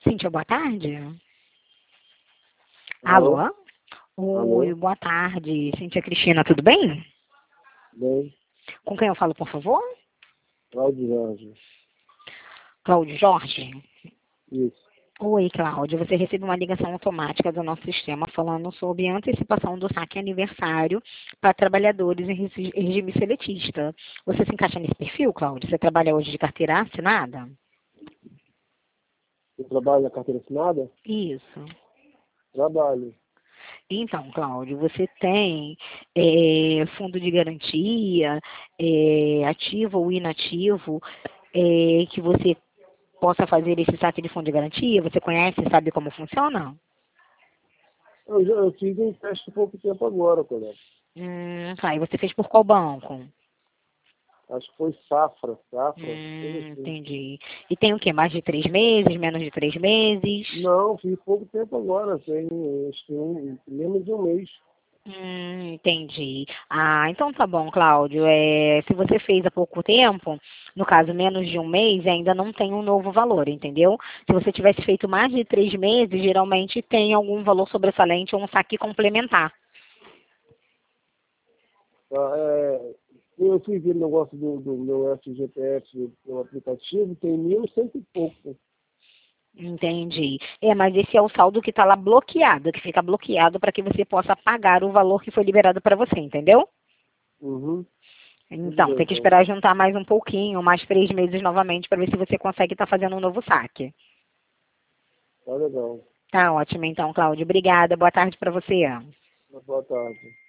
Cíntia, boa tarde. Alô? Alô? Oi, Alô? boa tarde. Cíntia Cristina, tudo bem? Bem, Com quem eu falo, por favor? Cláudio Jorge. Cláudio Jorge? Isso. Oi, Cláudio. Você recebe uma ligação automática do nosso sistema falando sobre antecipação do saque aniversário para trabalhadores em regime seletista. Você se encaixa nesse perfil, Cláudio? Você trabalha hoje de carteira assinada? Você trabalha na carteira assinada? Isso. Trabalho. Então, Cláudio, você tem fundo de garantia, ativo ou inativo, que você possa fazer esse saque de fundo de garantia? Você conhece, sabe como funciona? Eu fiz um teste há pouco tempo agora, colega. Tá. E você fez por qual banco? Acho que foi Safra, coisa assim. Entendi. E tem o quê? Mais de 3 meses, menos de 3 meses? Não, fiz pouco tempo agora, tem acho que menos de um mês. Entendi. Ah, então tá bom, Cláudio. Se você fez há pouco tempo, no caso menos de um mês, ainda não tem um novo valor, entendeu? Se você tivesse feito mais de 3 meses, geralmente tem algum valor sobressalente ou um saque complementar. Tá, eu fui ver o negócio do meu FGTS no aplicativo, tem 1.100 e pouco. Entendi. Mas esse é o saldo que está lá bloqueado, que fica bloqueado para que você possa pagar o valor que foi liberado para você, entendeu? Uhum. Tudo Então, bem, tem que então. esperar juntar mais um pouquinho, mais 3 meses novamente, para ver se você consegue estar fazendo um novo saque. Tá legal. Tá ótimo, então, Cláudio. Obrigada. Boa tarde para você. Boa tarde.